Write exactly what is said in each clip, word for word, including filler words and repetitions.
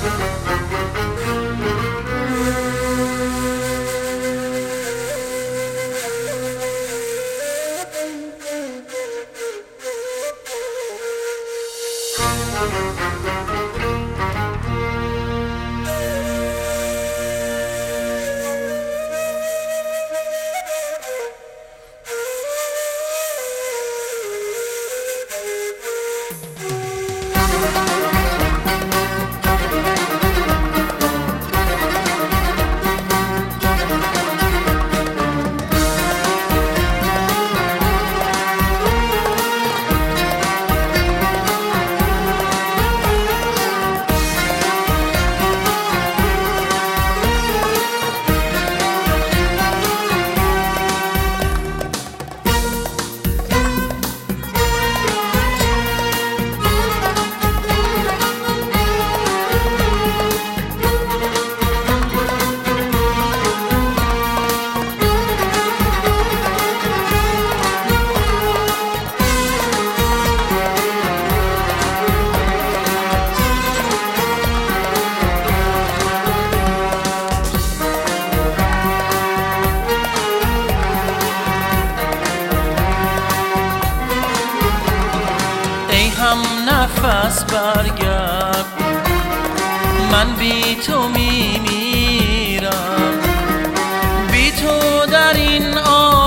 نفس برگرد، من بی تو میمیرم، بی تو در این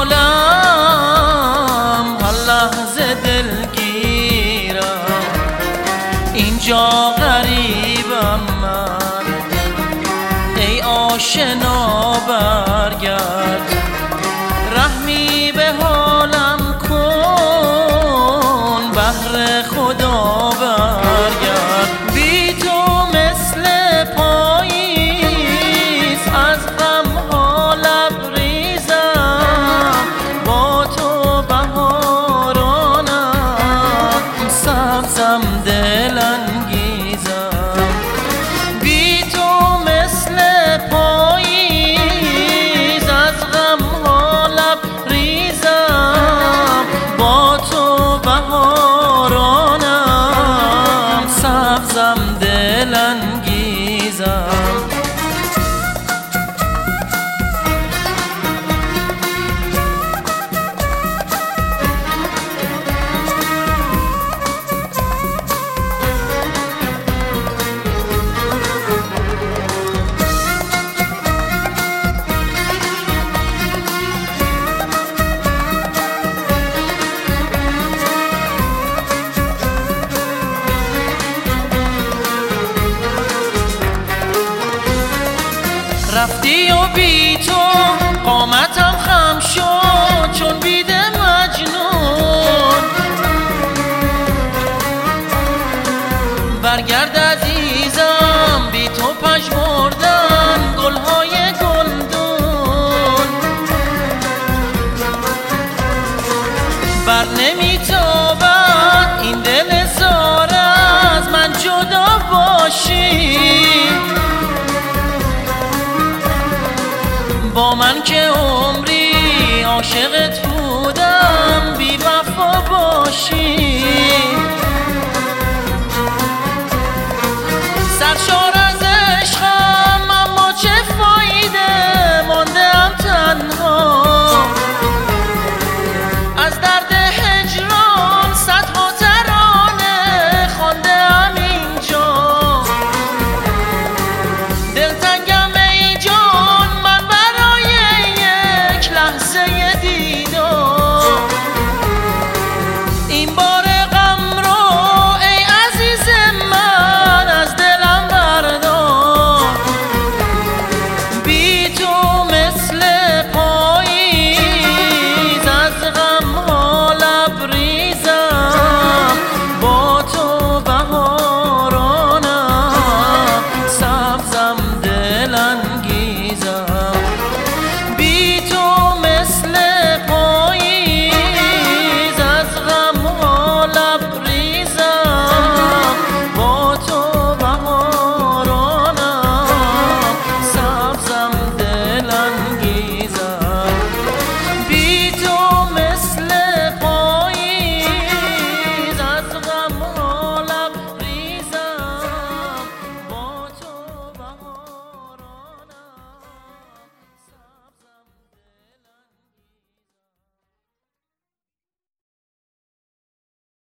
عالم هر لحظه دلگیرم. اینجا غریبم من، ای آشنا برگرد، رحمی به حالم کن، بهر خدا برگرد. بی تو مثل پاییز از غم ها لبریزم، با تو بهارانم، سبزم دلانگیزم. بی تو مثل پاییز از غم ها لبریزم، با تو بهارانم، سبزم دلانگیزم. رفتی و بی تو قامتم خم شد، چون بید مجنون. برگرد عزیزم، بی تو پژمردن گلهای گلدون. بر نمیتابد این دل زار از من جدا باشی، با من که عمری عاشق